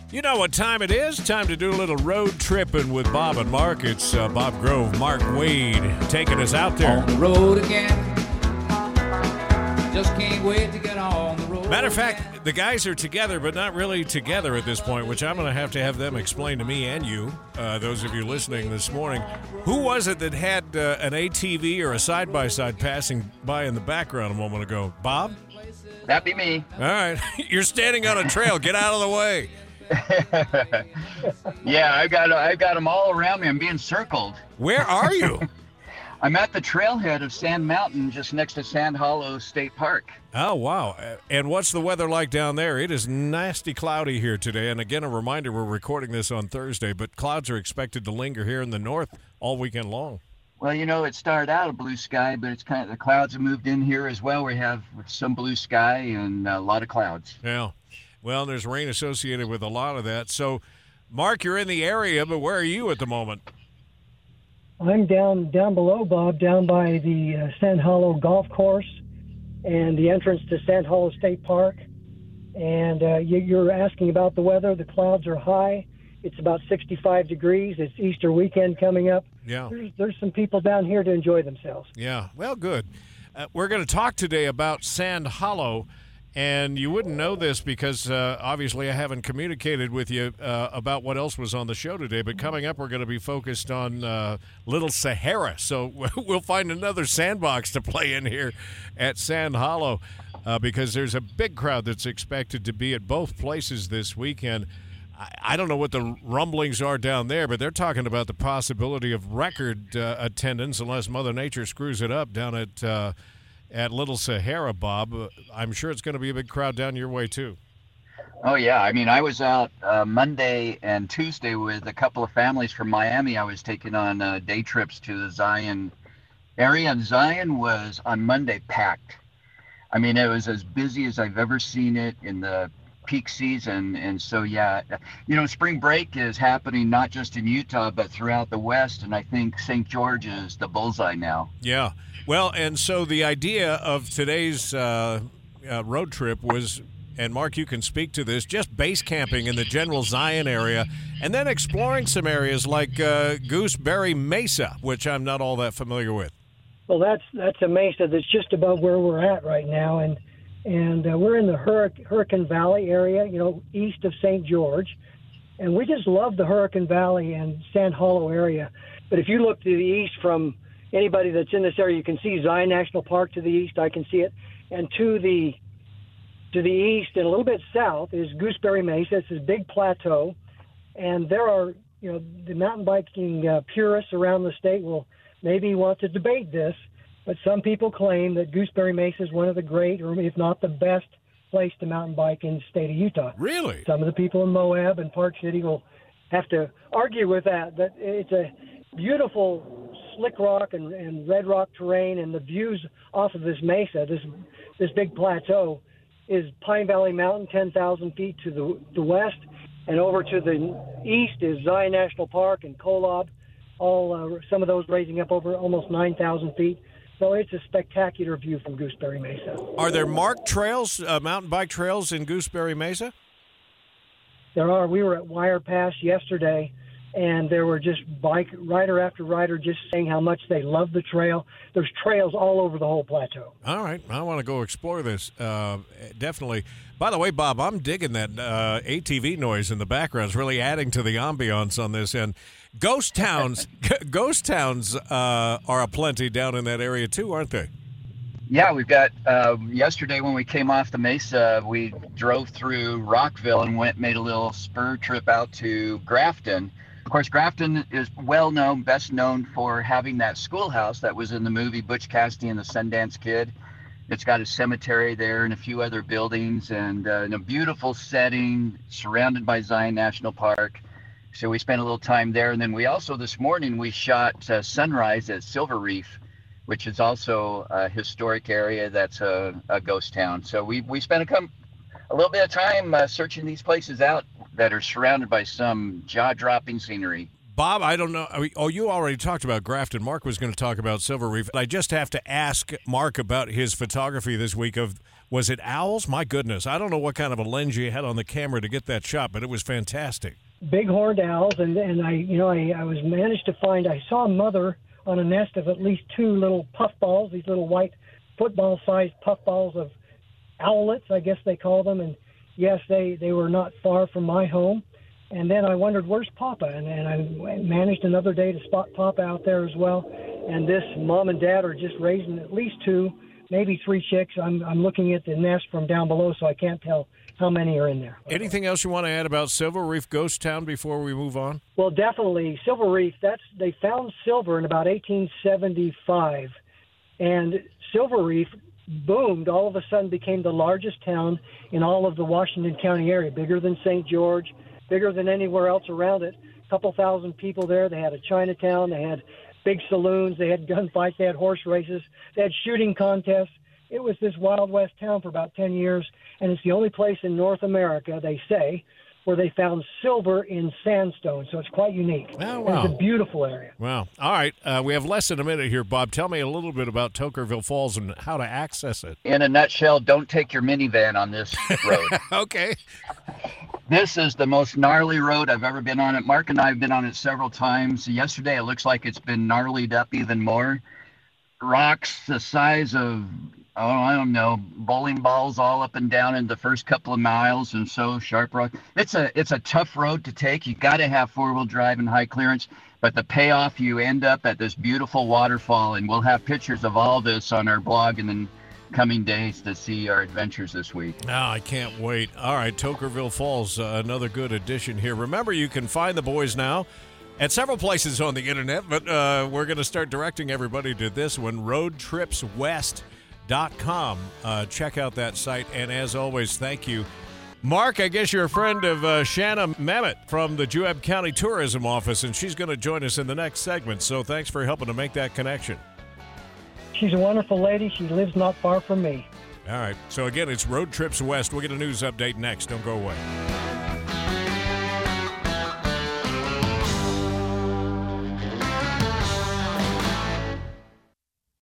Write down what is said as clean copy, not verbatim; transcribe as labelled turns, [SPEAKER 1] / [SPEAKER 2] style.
[SPEAKER 1] You know what time it is? Time to do a little road tripping with Bob and Mark. It's Bob Grove, Mark Wade taking us out there.
[SPEAKER 2] On the road again. Just can't wait to get on the road.
[SPEAKER 1] Matter of fact, the guys are together, but not really together at this point, which I'm going to have them explain to me and you, those of you listening this morning. Who was it that had an ATV or a side-by-side passing by in the background a moment ago? Bob?
[SPEAKER 3] That'd be me.
[SPEAKER 1] All right. You're standing on a trail. Get out of the way.
[SPEAKER 3] Yeah, I've got them all around me. I'm being circled.
[SPEAKER 1] Where are you?
[SPEAKER 3] I'm at the trailhead of Sand Mountain, just next to Sand Hollow State Park.
[SPEAKER 1] Oh, wow. And what's the weather like down there? It is nasty cloudy here today. And again, a reminder, we're recording this on Thursday, but clouds are expected to linger here in the north all weekend long.
[SPEAKER 3] Well, you know, it started out a blue sky, but it's kind of the clouds have moved in here as well. We have some blue sky and a lot of clouds.
[SPEAKER 1] Yeah. Well, there's rain associated with a lot of that. So, Mark, you're in the area, but where are you at the moment?
[SPEAKER 4] I'm down below, Bob, down by the Sand Hollow Golf Course and the entrance to Sand Hollow State Park. And you're asking about the weather. The clouds are high. It's about 65 degrees. It's Easter weekend coming up.
[SPEAKER 1] Yeah.
[SPEAKER 4] There's some people down here to enjoy themselves.
[SPEAKER 1] Yeah. Well, good. We're going to talk today about Sand Hollow. And you wouldn't know this because, obviously, I haven't communicated with you about what else was on the show today. But coming up, we're going to be focused on Little Sahara. So we'll find another sandbox to play in here at Sand Hollow because there's a big crowd that's expected to be at both places this weekend. I don't know what the rumblings are down there, but they're talking about the possibility of record attendance unless Mother Nature screws it up down at Little Sahara, Bob. I'm sure it's going to be a big crowd down your way, too.
[SPEAKER 3] Oh, yeah. I mean, I was out Monday and Tuesday with a couple of families from Miami. I was taking on day trips to the Zion area, and Zion was on Monday packed. I mean, it was as busy as I've ever seen it in the peak season. And so, yeah, you know, spring break is happening not just in Utah, but throughout the West. And I think St. George is the bullseye now.
[SPEAKER 1] Yeah. Well, and so the idea of today's road trip was, and Mark, you can speak to this, just base camping in the general Zion area and then exploring some areas like Gooseberry Mesa, which I'm not all that familiar with.
[SPEAKER 4] Well, that's a mesa that's just above where we're at right now. And we're in the Hurricane Valley area, you know, east of St. George. And we just love the Hurricane Valley and Sand Hollow area. But if you look to the east from anybody that's in this area, you can see Zion National Park to the east. I can see it. And to the east and a little bit south is Gooseberry Mesa. It's this big plateau. And there are, you know, the mountain biking purists around the state will maybe want to debate this. But some people claim that Gooseberry Mesa is one of the great, or if not the best, place to mountain bike in the state of Utah.
[SPEAKER 1] Really?
[SPEAKER 4] Some of the people in Moab and Park City will have to argue with that. But it's a beautiful slick rock and red rock terrain, and the views off of this mesa, this big plateau, is Pine Valley Mountain, 10,000 feet to the west, and over to the east is Zion National Park and Kolob, all some of those raising up over almost 9,000 feet. So it's a spectacular view from Gooseberry Mesa.
[SPEAKER 1] Are there marked trails, mountain bike trails in Gooseberry Mesa?
[SPEAKER 4] There are. We were at Wire Pass yesterday, and there were just rider after rider just saying how much they love the trail. There's trails all over the whole plateau.
[SPEAKER 1] All right. I want to go explore this. Definitely. By the way, Bob, I'm digging that ATV noise in the background. It's really adding to the ambiance on this. And ghost towns are aplenty down in that area too, aren't they?
[SPEAKER 3] Yeah, we've got yesterday when we came off the mesa, we drove through Rockville and made a little spur trip out to Grafton. Of course, Grafton is best known for having that schoolhouse that was in the movie Butch Cassidy and the Sundance Kid. It's got a cemetery there and a few other buildings, and in a beautiful setting surrounded by Zion National Park. So we spent a little time there. And then this morning we shot sunrise at Silver Reef, which is also a historic area that's a ghost town. So we spent a little bit of time searching these places out that are surrounded by some jaw-dropping scenery.
[SPEAKER 1] Bob, I don't know. You already talked about Grafton. Mark was going to talk about Silver Reef. I just have to ask Mark about his photography this week of Was it owls? My goodness. I don't know what kind of a lens you had on the camera to get that shot, but it was fantastic.
[SPEAKER 4] Big horned owls, and I was managed to find. I saw a mother on a nest of at least 2 little puffballs, these little white football-sized puffballs of owlets, I guess they call them. And yes, they were not far from my home. And then I wondered, where's Papa? And I managed another day to spot Papa out there as well. And this mom and dad are just raising at least 2, maybe 3 chicks. I'm looking at the nest from down below, so I can't tell how many are in there.
[SPEAKER 1] Anything else you want to add about Silver Reef Ghost Town before we move on?
[SPEAKER 4] Well, definitely. Silver Reef, they found silver in about 1875. And Silver Reef boomed, all of a sudden became the largest town in all of the Washington County area, bigger than St. George, bigger than anywhere else around it. A couple thousand people there. They had a Chinatown. They had big saloons. They had gunfights. They had horse races. They had shooting contests. It was this Wild West town for about 10 years, and it's the only place in North America, they say, where they found silver in sandstone. So it's quite unique.
[SPEAKER 1] Oh, wow.
[SPEAKER 4] It's a beautiful area.
[SPEAKER 1] Wow. All right. We have less than a minute here, Bob. Tell me a little bit about Toquerville Falls and how to access it.
[SPEAKER 3] In a nutshell, don't take your minivan on this road.
[SPEAKER 1] Okay.
[SPEAKER 3] This is the most gnarly road I've ever been on it. Mark and I have been on it several times. Yesterday, it looks like it's been gnarlied up even more. Rocks the size of, I don't know, bowling balls all up and down in the first couple of miles, and so sharp rock. It's a tough road to take. You got to have 4-wheel drive and high clearance, but the payoff, you end up at this beautiful waterfall, and we'll have pictures of all this on our blog and then coming days to see our adventures this week.
[SPEAKER 1] I can't wait. All right, Toquerville Falls, another good addition here. Remember, you can find the boys now at several places on the internet, but we're going to start directing everybody to this one, roadtripswest.com. Check out that site, and as always, thank you. Mark, I guess you're a friend of Shanna Mamet from the Juab County Tourism Office, and she's going to join us in the next segment, so thanks for helping to make that connection.
[SPEAKER 4] She's a wonderful lady. She lives not far from me.
[SPEAKER 1] All right. So, again, it's Road Trips West. We'll get a news update next. Don't go away.